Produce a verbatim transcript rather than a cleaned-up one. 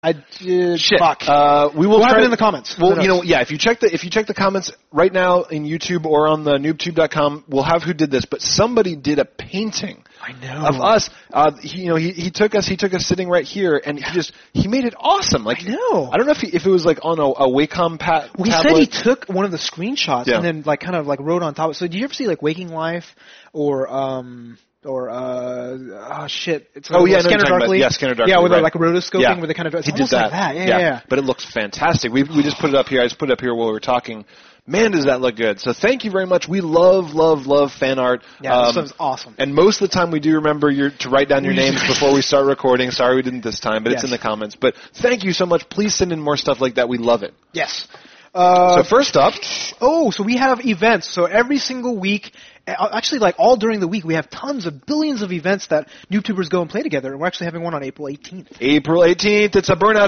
I did. Shit. Fuck. Uh, we will we'll try have it to, in the comments. Well, you know, yeah. If you check the if you check the comments right now in YouTube or on the noobtube dot com, we'll have who did this. But somebody did a painting. I know. Of us. Uh, he, you know, he he took us. He took us sitting right here, and he just he made it awesome. Like I know. I don't know if he, if it was like on a, a Wacom pat. Well, he tablet. said he took one of the screenshots Yeah. and then like kind of like wrote on top. So, do you ever see like Waking Life or um or uh oh shit? It's Oh, yeah, I know Scanner what you're talking about. Darkly. Yeah, Scanner Darkly, Yeah, with right. like rotoscoping, Yeah. where they kind of it's He did almost that. like that. Yeah, yeah, yeah. But it looks fantastic. We we just put it up here. I just put it up here while we were talking. Man, does that look good. So thank you very much. We love, love, love fan art. Yeah, um, this stuff's awesome. And most of the time we do remember your, to write down your We- names before we start recording. Sorry we didn't this time, but Yes. it's in the comments. But thank you so much. Please send in more stuff like that. We love it. Yes. Uh, So first up, oh, so we have events. So every single week, uh, actually like all during the week, we have tons of billions of events that NoobTubers go and play together. And we're actually having one on April eighteenth. April eighteenth, it's a Burnout